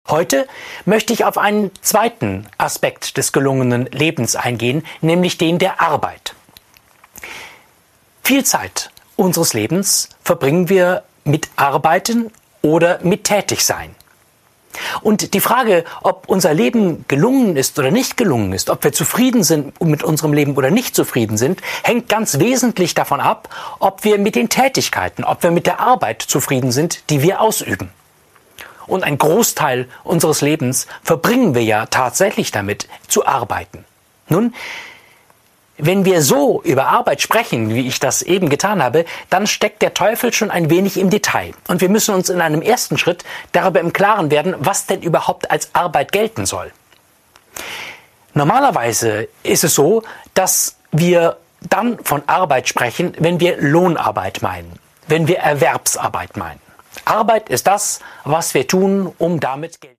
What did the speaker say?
Heute möchte ich auf einen zweiten Aspekt des gelungenen Lebens eingehen, nämlich den der Arbeit. Viel Zeit unseres Lebens verbringen wir mit Arbeiten oder mit Tätigsein. Und die Frage, ob unser Leben gelungen ist oder nicht gelungen ist, ob wir zufrieden sind mit unserem Leben oder nicht zufrieden sind, hängt ganz wesentlich davon ab, ob wir mit den Tätigkeiten, ob wir mit der Arbeit zufrieden sind, die wir ausüben. Und ein Großteil unseres Lebens verbringen wir ja tatsächlich damit, zu arbeiten. Nun, wenn wir so über Arbeit sprechen, wie ich das eben getan habe, dann steckt der Teufel schon ein wenig im Detail. Und wir müssen uns in einem ersten Schritt darüber im Klaren werden, was denn überhaupt als Arbeit gelten soll. Normalerweise ist es so, dass wir dann von Arbeit sprechen, wenn wir Lohnarbeit meinen, wenn wir Erwerbsarbeit meinen. Arbeit ist das, was wir tun, um damit Geld